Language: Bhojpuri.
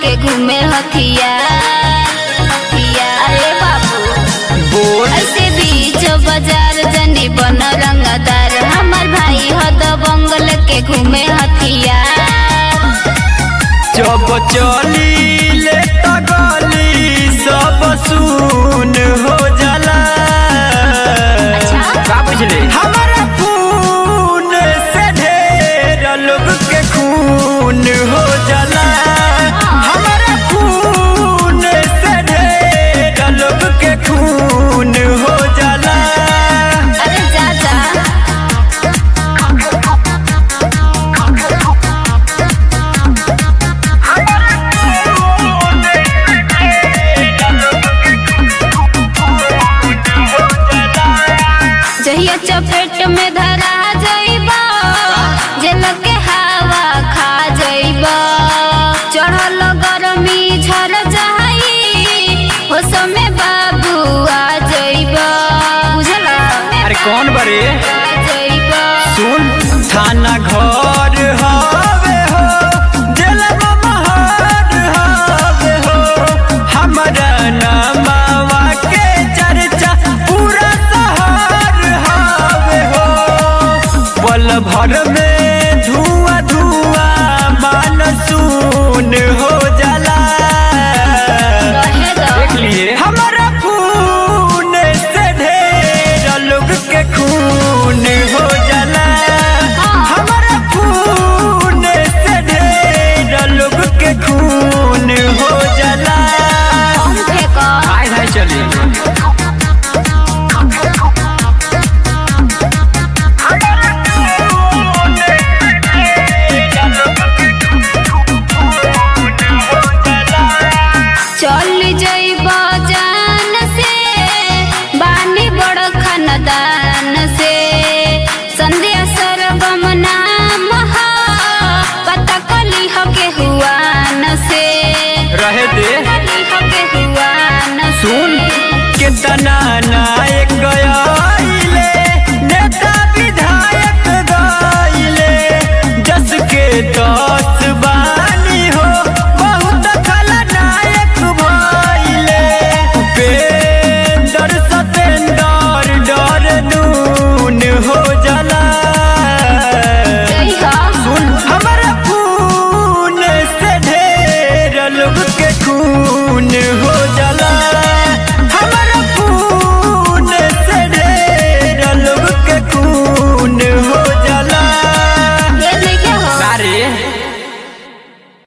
लेके घूमे हथिया। अरे बाबू ऐसे बीच बाजार जनी बन रंगदार, हमार भाई हद बंगल के घूमे हथिया। जब चली ले गली सब सुन हो जाला। अच्छा का बुझले हमारा खून से ढेर लोग के खून हो जाला। हमारा खून से ढेर लोग के खून हो जाला। अरे जा जा जहिया चपेट में धरा जाइबा, जेल के हवा खा जाइबा। चढ़ल गरमी झर जाई, हो समय बाबू आ जाइबा। बुझला अरे कौन बरे जाइबा। सुन थाना घर हवे हो, जेल महर हवे हो। हमारा नामवा के चर्चा पूरा शहर हवे हो। पल भर में धुआं धुआं मानसून हो जाला। रहे दो। देख लिए हमारा खून से ढेर लोग के खून हो जाला। हमारा खून से ढेर लोग के खून हो जाला। हम फेंको। हाय हाय चलिए चल जाइबा जान से, बानी बड़ खानदान से। संध्या सर्वम नाम हा, पता कली हके हुआन से। रहे दे कली हके हुआन से। सुन कितना नायक गयाइले, नेता विधायक गइले। जस के 10 बानी हो, बहुत खलनायक भइले। उपेंद्र सतेंद्र डर नून हो जाला। जय हो। सुन हमारा खून से ढेर लोग के खून हो